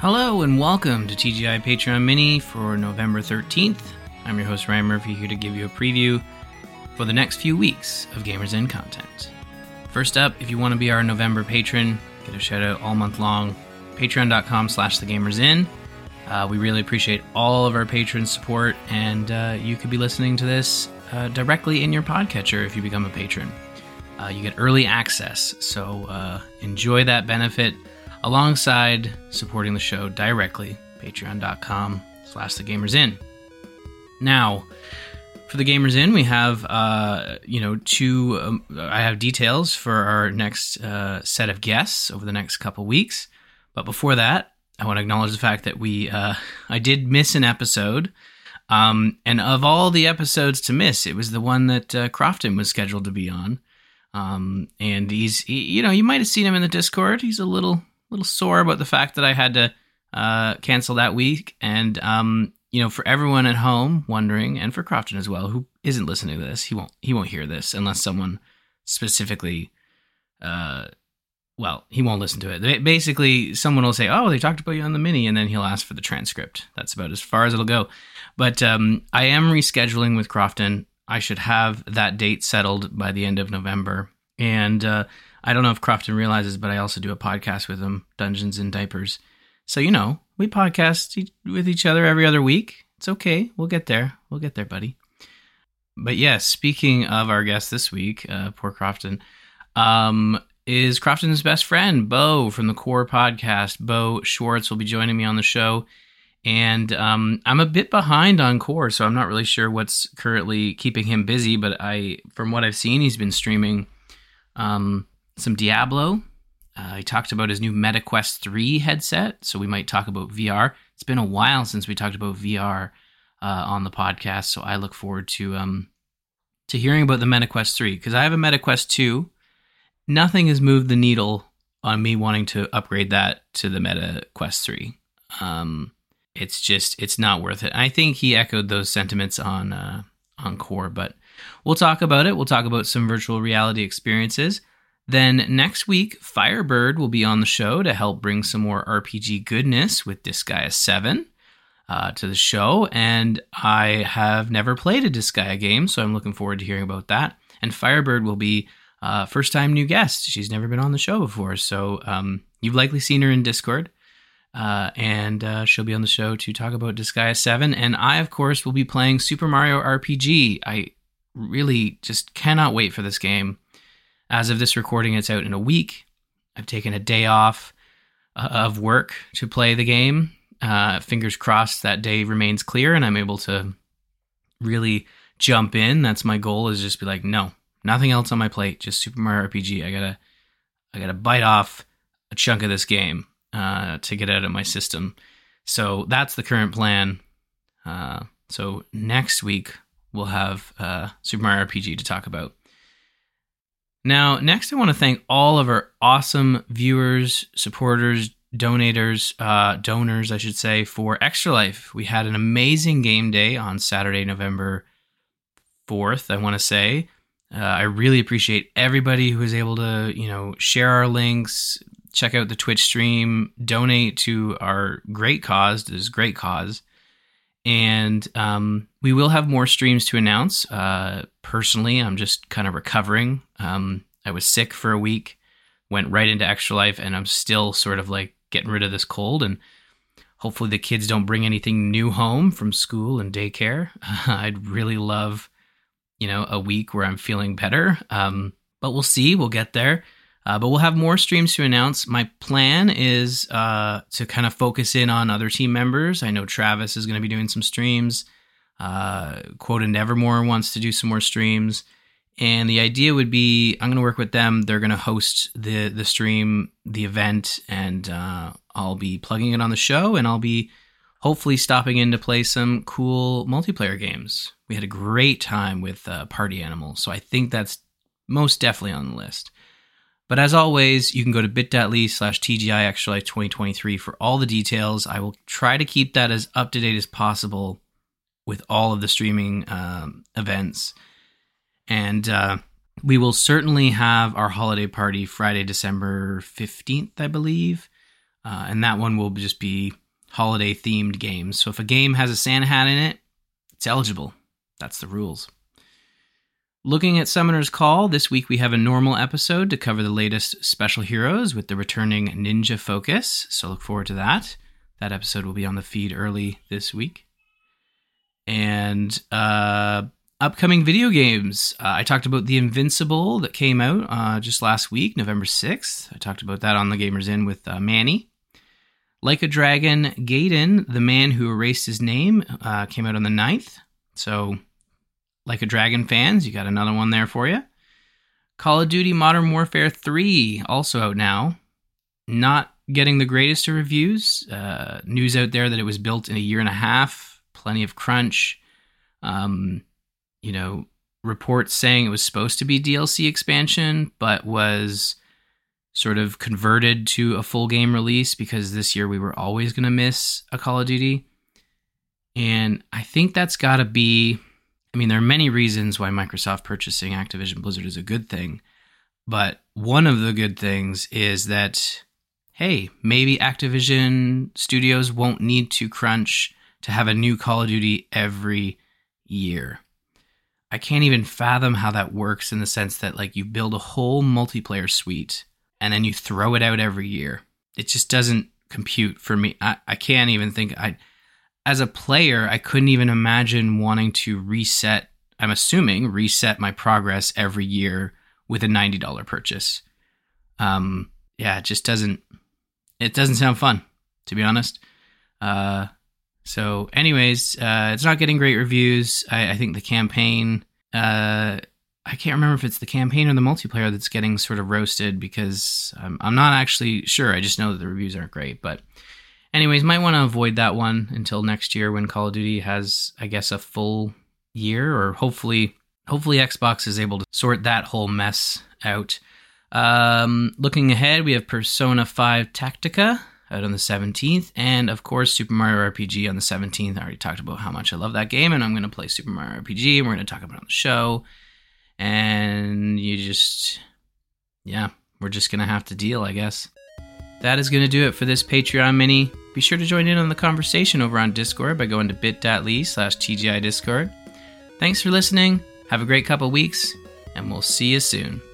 Hello and welcome to TGI Patreon Mini for November 13th. I'm your host Ryan Murphy, here to give you a preview for the next few weeks of Gamers Inn content. First up, if you want to be our November patron, get a shout out all month long, patreon.com/thegamersin. We really appreciate all of our patrons' support, and you could be listening to this directly in your podcatcher if you become a patron. You get early access, so enjoy that benefit alongside supporting the show directly, patreon.com/thegamersin. Now, for the Gamers Inn, we have, I have details for our next set of guests over the next couple weeks. But before that, I want to acknowledge the fact that I did miss an episode. And of all the episodes to miss, it was the one that Crofton was scheduled to be on. And you might have seen him in the Discord. He's a little sore about the fact that I had to cancel that week. And, for everyone at home wondering, and for Crofton as well, who isn't listening to this, he won't hear this unless someone specifically, he won't listen to it. Basically, someone will say, oh, they talked about you on the mini, and then he'll ask for the transcript. That's about as far as it'll go. But I am rescheduling with Crofton. I should have that date settled by the end of November. And I don't know if Crofton realizes, but I also do a podcast with him, Dungeons and Diapers. So, we podcast with each other every other week. It's okay. We'll get there. We'll get there, buddy. But yes, speaking of our guest this week, poor Crofton, is Crofton's best friend, Bo, from the Core podcast. Bo Schwartz will be joining me on the show. And I'm a bit behind on Core, so I'm not really sure what's currently keeping him busy. But from what I've seen, he's been streaming some Diablo. He talked about his new MetaQuest 3 headset, so we might talk about VR. It's been a while since we talked about VR on the podcast, so I look forward to hearing about the MetaQuest 3, because I have a MetaQuest 2. Nothing has moved the needle on me wanting to upgrade that to the MetaQuest 3. It's not worth it. I think he echoed those sentiments on Core, but we'll talk about it. We'll talk about some virtual reality experiences. Then next week, Firebird will be on the show to help bring some more RPG goodness with Disgaea 7 to the show. And I have never played a Disgaea game, so I'm looking forward to hearing about that. And Firebird will be first-time new guest. She's never been on the show before, so you've likely seen her in Discord. And she'll be on the show to talk about Disgaea 7. And I, of course, will be playing Super Mario RPG. I really just cannot wait for this game. As of this recording, it's out in a week. I've taken a day off of work to play the game. Fingers crossed that day remains clear and I'm able to really jump in. That's my goal, is just be like, no, nothing else on my plate, just Super Mario RPG. I gotta bite off a chunk of this game to get out of my system. So that's the current plan. So next week we'll have Super Mario RPG to talk about. Now, next I want to thank all of our awesome viewers, supporters, donors, I should say, for Extra Life. We had an amazing game day on Saturday, November 4th, I want to say. I really appreciate everybody who was able to, share our links, check out the Twitch stream, donate to our great cause, this great cause. And we will have more streams to announce. Personally, I'm just kind of recovering. I was sick for a week, went right into Extra Life, and I'm still sort of like getting rid of this cold. And hopefully the kids don't bring anything new home from school and daycare. I'd really love, a week where I'm feeling better. But we'll see. We'll get there. But we'll have more streams to announce. My plan is to kind of focus in on other team members. I know Travis is going to be doing some streams. Quota Nevermore wants to do some more streams. And the idea would be, I'm going to work with them. They're going to host the stream, the event, and I'll be plugging it on the show, and I'll be hopefully stopping in to play some cool multiplayer games. We had a great time with Party Animal, so I think that's most definitely on the list. But as always, you can go to bit.ly/TGI Extra Life 2023 for all the details. I will try to keep that as up to date as possible with all of the streaming events. And we will certainly have our holiday party Friday, December 15th, I believe. And that one will just be holiday-themed games. So if a game has a Santa hat in it, it's eligible. That's the rules. Looking at Summoner's Call, this week we have a normal episode to cover the latest special heroes with the returning Ninja Focus. So look forward to that. That episode will be on the feed early this week. And upcoming video games. I talked about The Invincible that came out just last week, November 6th. I talked about that on The Gamers Inn with Manny. Like a Dragon, Gaiden, The Man Who Erased His Name, came out on the 9th. So, Like a Dragon fans, you got another one there for you. Call of Duty Modern Warfare 3, also out now. Not getting the greatest of reviews. News out there that it was built in a year and a half. Plenty of crunch. Reports saying it was supposed to be DLC expansion, but was sort of converted to a full game release because this year we were always going to miss a Call of Duty. And I think that's got to be... there are many reasons why Microsoft purchasing Activision Blizzard is a good thing, but one of the good things is that, hey, maybe Activision Studios won't need to crunch to have a new Call of Duty every year. I can't even fathom how that works in the sense that, like, you build a whole multiplayer suite and then you throw it out every year. It just doesn't compute for me. I can't even think... As a player, I couldn't even imagine wanting to reset my progress every year with a $90 purchase. It just doesn't sound fun, to be honest. So anyways, it's not getting great reviews. I think the campaign, I can't remember if it's the campaign or the multiplayer that's getting sort of roasted because I'm not actually sure. I just know that the reviews aren't great, but anyways, might want to avoid that one until next year when Call of Duty has, I guess, a full year, or hopefully Xbox is able to sort that whole mess out. Looking ahead, we have Persona 5 Tactica out on the 17th, and of course Super Mario RPG on the 17th. I already talked about how much I love that game, and I'm going to play Super Mario RPG, and we're going to talk about it on the show. And we're just going to have to deal, I guess. That is going to do it for this Patreon mini. Be sure to join in on the conversation over on Discord by going to bit.ly/TGI Discord. Thanks for listening. Have a great couple weeks, and we'll see you soon.